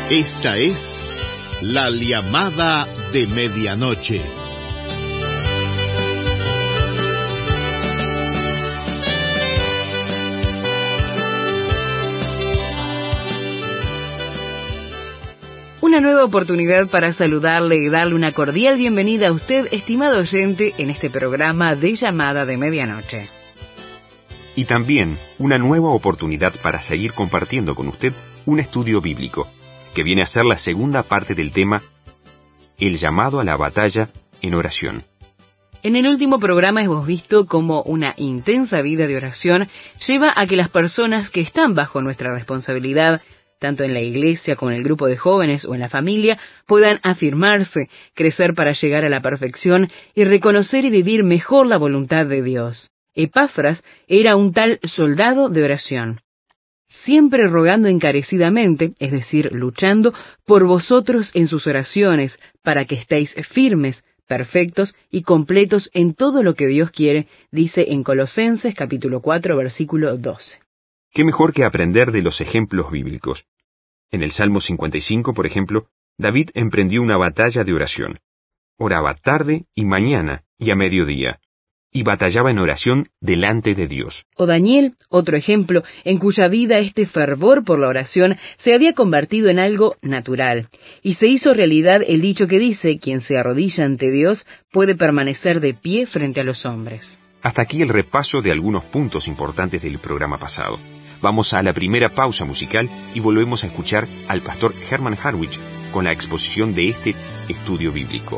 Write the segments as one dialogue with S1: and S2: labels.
S1: Esta es la llamada de medianoche.
S2: Una nueva oportunidad para saludarle y darle una cordial bienvenida a usted, estimado oyente, en este programa de llamada de medianoche.
S3: Y también una nueva oportunidad para seguir compartiendo con usted un estudio bíblico, que viene a ser la segunda parte del tema, el llamado a la batalla en oración.
S2: En el último programa hemos visto cómo una intensa vida de oración lleva a que las personas que están bajo nuestra responsabilidad, tanto en la iglesia como en el grupo de jóvenes o en la familia, puedan afirmarse, crecer para llegar a la perfección y reconocer y vivir mejor la voluntad de Dios. Epafras era un tal soldado de oración, siempre rogando encarecidamente, es decir, luchando por vosotros en sus oraciones, para que estéis firmes, perfectos y completos en todo lo que Dios quiere, dice en Colosenses capítulo 4, versículo 12.
S3: ¿Qué mejor que aprender de los ejemplos bíblicos? En el Salmo 55, por ejemplo, David emprendió una batalla de oración. Oraba tarde y mañana y a mediodía, y batallaba en oración delante de Dios.
S2: O Daniel, otro ejemplo, en cuya vida este fervor por la oración se había convertido en algo natural, y se hizo realidad el dicho que dice, quien se arrodilla ante Dios puede permanecer de pie frente a los hombres.
S3: Hasta aquí el repaso de algunos puntos importantes del programa pasado. Vamos a la primera pausa musical y volvemos a escuchar al pastor Herman Harwich con la exposición de este estudio bíblico.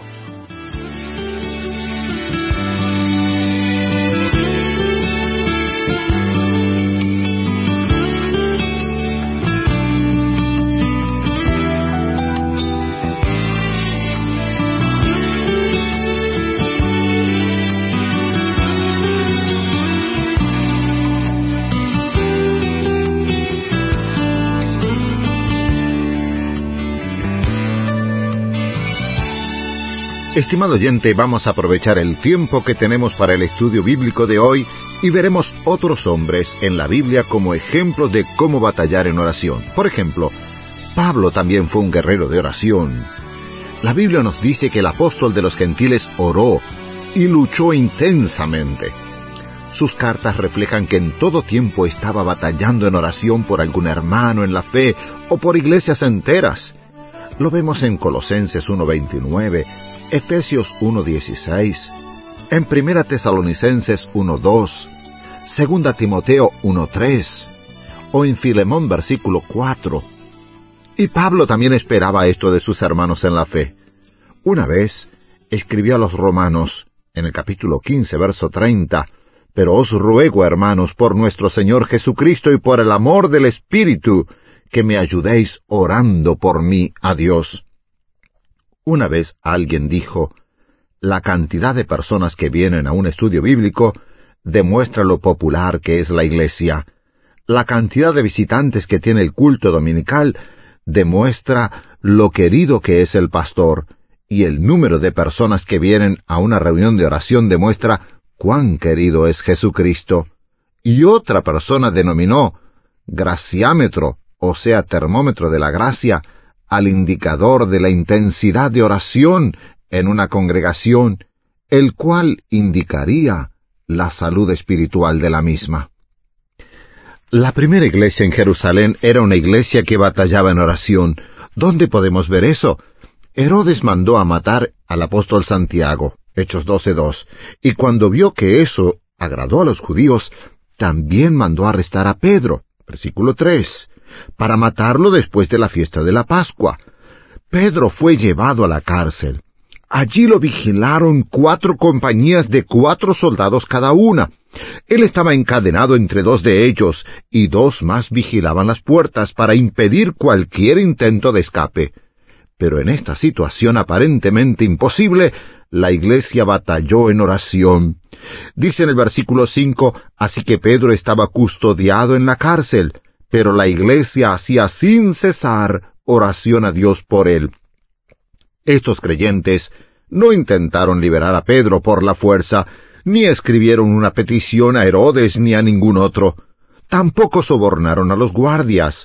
S4: Estimado oyente, vamos a aprovechar el tiempo que tenemos para el estudio bíblico de hoy y veremos otros hombres en la Biblia como ejemplos de cómo batallar en oración. Por ejemplo, Pablo también fue un guerrero de oración. La Biblia nos dice que el apóstol de los gentiles oró y luchó intensamente. Sus cartas reflejan que en todo tiempo estaba batallando en oración por algún hermano en la fe o por iglesias enteras. Lo vemos en Colosenses 1:29, Efesios 1:16, en 1 Tesalonicenses 1:2, 2 Timoteo 1:3, o en Filemón versículo 4. Y Pablo también esperaba esto de sus hermanos en la fe. Una vez escribió a los romanos, en el capítulo 15, verso 30, «Pero os ruego, hermanos, por nuestro Señor Jesucristo y por el amor del Espíritu, que me ayudéis orando por mí a Dios». Una vez alguien dijo, la cantidad de personas que vienen a un estudio bíblico demuestra lo popular que es la iglesia. La cantidad de visitantes que tiene el culto dominical demuestra lo querido que es el pastor, y el número de personas que vienen a una reunión de oración demuestra cuán querido es Jesucristo. Y otra persona denominó graciámetro, o sea, termómetro de la gracia, al indicador de la intensidad de oración en una congregación, el cual indicaría la salud espiritual de la misma. La primera iglesia en Jerusalén era una iglesia que batallaba en oración. ¿Dónde podemos ver eso? Herodes mandó a matar al apóstol Santiago, Hechos 12:2, y cuando vio que eso agradó a los judíos, también mandó arrestar a Pedro, versículo 3, para matarlo después de la fiesta de la Pascua. Pedro fue llevado a la cárcel. Allí lo vigilaron 4 compañías de 4 soldados cada una. Él estaba encadenado entre 2 de ellos, y 2 más vigilaban las puertas para impedir cualquier intento de escape. Pero en esta situación aparentemente imposible, la iglesia batalló en oración. Dice en el versículo 5, así que Pedro estaba custodiado en la cárcel, pero la iglesia hacía sin cesar oración a Dios por él. Estos creyentes no intentaron liberar a Pedro por la fuerza, ni escribieron una petición a Herodes ni a ningún otro. Tampoco sobornaron a los guardias.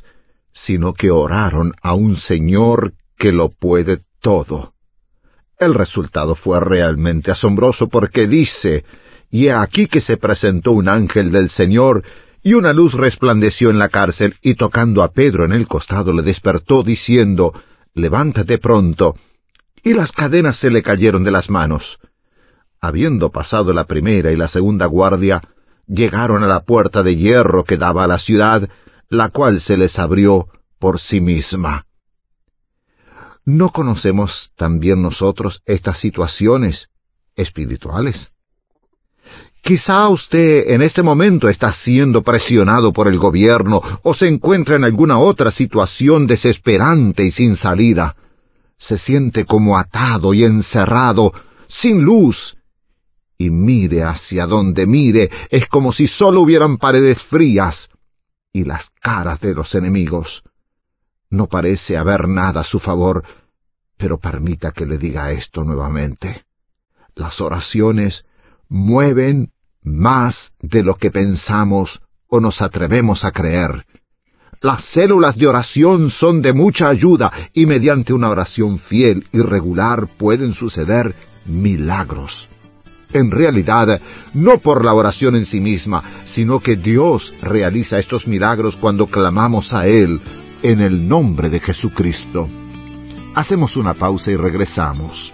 S4: sino que oraron a un Señor que lo puede todo. El resultado fue realmente asombroso porque dice, y he aquí que se presentó un ángel del Señor, y una luz resplandeció en la cárcel, y tocando a Pedro en el costado le despertó, diciendo, levántate pronto. Y las cadenas se le cayeron de las manos. Habiendo pasado la primera y la segunda guardia, llegaron a la puerta de hierro que daba a la ciudad, la cual se les abrió por sí misma. ¿No conocemos también nosotros estas situaciones espirituales? Quizá usted en este momento está siendo presionado por el gobierno o se encuentra en alguna otra situación desesperante y sin salida. Se siente como atado y encerrado, sin luz. Y mire hacia donde mire, es como si solo hubieran paredes frías y las caras de los enemigos. No parece haber nada a su favor, pero permita que le diga esto nuevamente. Las oraciones mueven más de lo que pensamos o nos atrevemos a creer. Las células de oración son de mucha ayuda y mediante una oración fiel y regular pueden suceder milagros. En realidad, no por la oración en sí misma, sino que Dios realiza estos milagros cuando clamamos a Él en el nombre de Jesucristo. Hacemos una pausa y regresamos.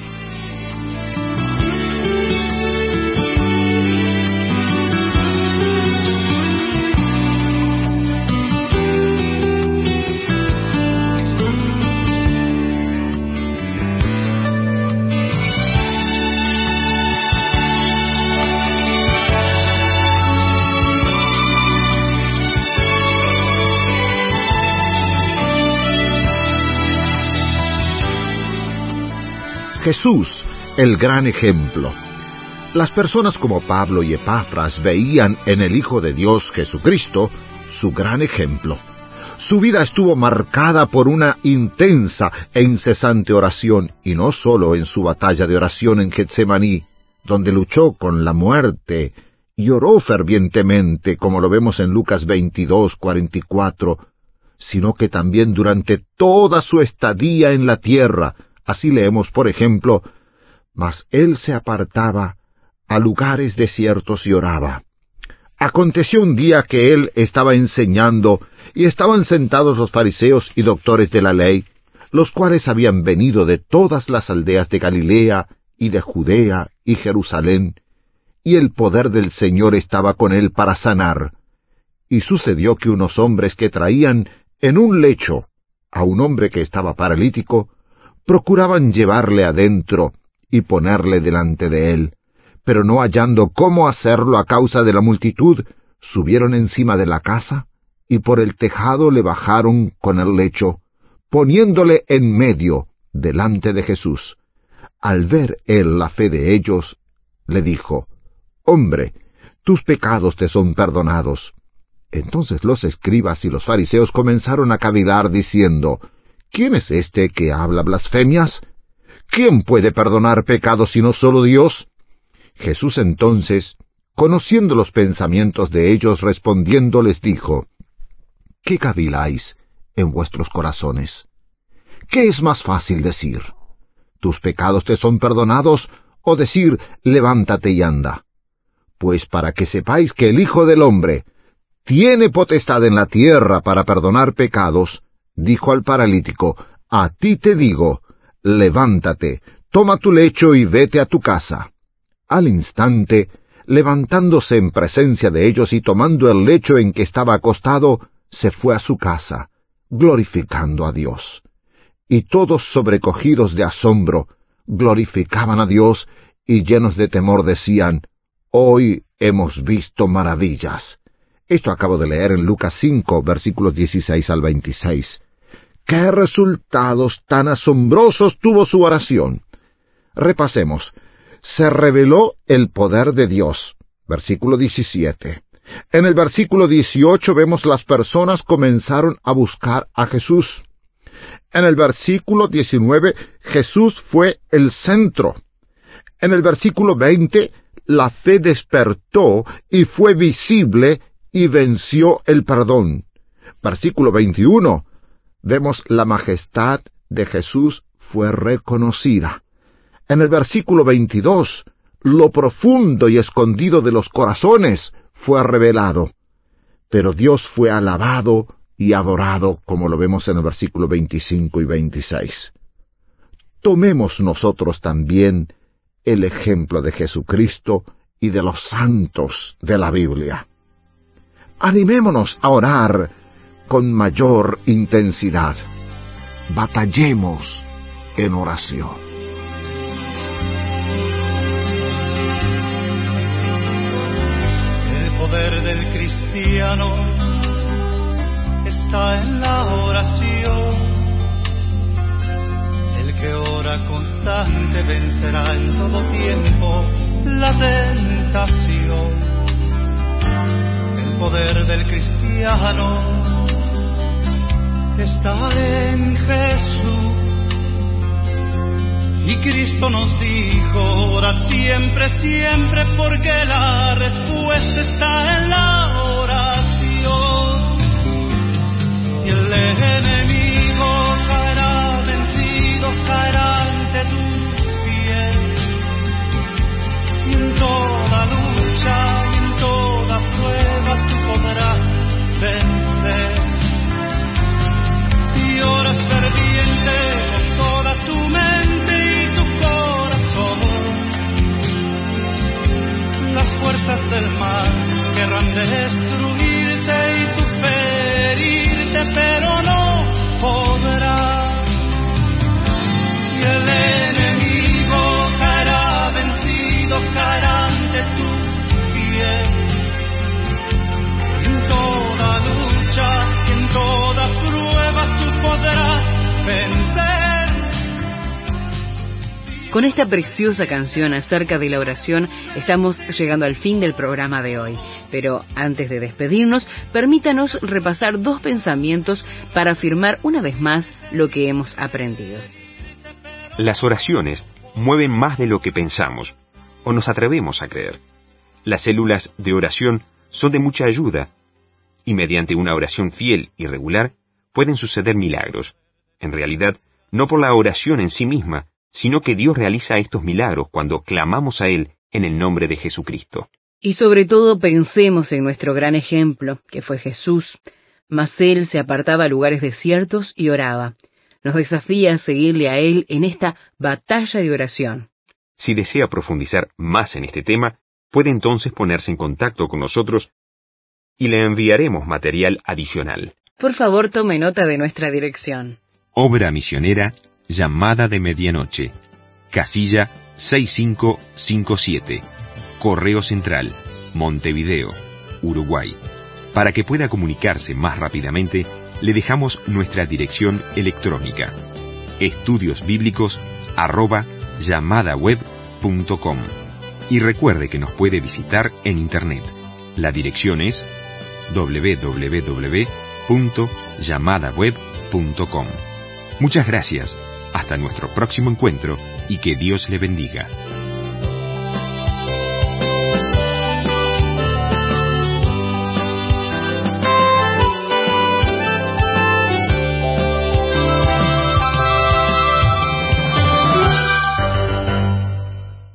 S4: Jesús, el gran ejemplo. Las personas como Pablo y Epafras veían en el Hijo de Dios, Jesucristo, su gran ejemplo. Su vida estuvo marcada por una intensa e incesante oración, y no solo en su batalla de oración en Getsemaní, donde luchó con la muerte y oró fervientemente, como lo vemos en Lucas 22:44, sino que también durante toda su estadía en la tierra. Así leemos, por ejemplo, mas él se apartaba a lugares desiertos y oraba. Aconteció un día que él estaba enseñando, y estaban sentados los fariseos y doctores de la ley, los cuales habían venido de todas las aldeas de Galilea, y de Judea, y Jerusalén, y el poder del Señor estaba con él para sanar. Y sucedió que unos hombres que traían en un lecho a un hombre que estaba paralítico, procuraban llevarle adentro y ponerle delante de él, pero no hallando cómo hacerlo a causa de la multitud, subieron encima de la casa, y por el tejado le bajaron con el lecho, poniéndole en medio, delante de Jesús. Al ver él la fe de ellos, le dijo, «Hombre, tus pecados te son perdonados». Entonces los escribas y los fariseos comenzaron a cavilar, diciendo, ¿quién es este que habla blasfemias? ¿Quién puede perdonar pecados sino solo Dios? Jesús entonces, conociendo los pensamientos de ellos, respondiendo les dijo, ¿qué caviláis en vuestros corazones? ¿Qué es más fácil decir? ¿Tus pecados te son perdonados? ¿O decir, levántate y anda? Pues para que sepáis que el Hijo del Hombre tiene potestad en la tierra para perdonar pecados, dijo al paralítico, a ti te digo, levántate, toma tu lecho y vete a tu casa. Al instante, levantándose en presencia de ellos y tomando el lecho en que estaba acostado, se fue a su casa, glorificando a Dios. Y todos sobrecogidos de asombro, glorificaban a Dios y llenos de temor decían, hoy hemos visto maravillas. Esto acabo de leer en Lucas 5, versículos 16 al 26. ¡Qué resultados tan asombrosos tuvo su oración! Repasemos. Se reveló el poder de Dios. Versículo 17. En el versículo 18 vemos las personas comenzaron a buscar a Jesús. En el versículo 19, Jesús fue el centro. En el versículo 20, la fe despertó y fue visible y venció el perdón. versículo 21, vemos la majestad de Jesús fue reconocida. En el versículo 22, lo profundo y escondido de los corazones fue revelado. Pero Dios fue alabado y adorado, como lo vemos en el versículo 25 y 26. Tomemos nosotros también el ejemplo de Jesucristo y de los santos de la Biblia. Animémonos a orar con mayor intensidad. Batallemos en oración.
S5: El poder del cristiano está en la oración. El que ora constante vencerá en todo tiempo la tentación. El poder del cristiano está en Jesús. Y Cristo nos dijo, orad siempre, siempre, porque la respuesta está en la oración. Y el enemigo caerá vencido, caerá ante tus pies. Y en toda lucha y en toda prueba tú podrás vencer. Si oras ferviente con toda tu mente y tu corazón, las fuerzas del mal querrán destruirte y tú ferirte, pero no podrás. Y el enemigo caerá vencido, caerá ante tus pies. En toda lucha y en toda prueba tú podrás vencer.
S2: Con esta preciosa canción acerca de la oración, estamos llegando al fin del programa de hoy. Pero antes de despedirnos, permítanos repasar dos pensamientos para afirmar una vez más lo que hemos aprendido.
S3: Las oraciones mueven más de lo que pensamos o nos atrevemos a creer. Las células de oración son de mucha ayuda y mediante una oración fiel y regular pueden suceder milagros. En realidad, no por la oración en sí misma, sino que Dios realiza estos milagros cuando clamamos a Él en el nombre de Jesucristo.
S2: Y sobre todo pensemos en nuestro gran ejemplo, que fue Jesús. Mas Él se apartaba a lugares desiertos y oraba. Nos desafía a seguirle a Él en esta batalla de oración.
S3: Si desea profundizar más en este tema, puede entonces ponerse en contacto con nosotros y le enviaremos material adicional.
S2: Por favor, tome nota de nuestra dirección.
S3: Obra misionera Llamada de Medianoche, casilla 6557, Correo Central, Montevideo, Uruguay. Para que pueda comunicarse más rápidamente, le dejamos nuestra dirección electrónica: estudiosbiblicos@yamadaweb.com. Y recuerde que nos puede visitar en Internet. La dirección es www.yamadaweb.com. Muchas gracias. Hasta nuestro próximo encuentro y que Dios le bendiga.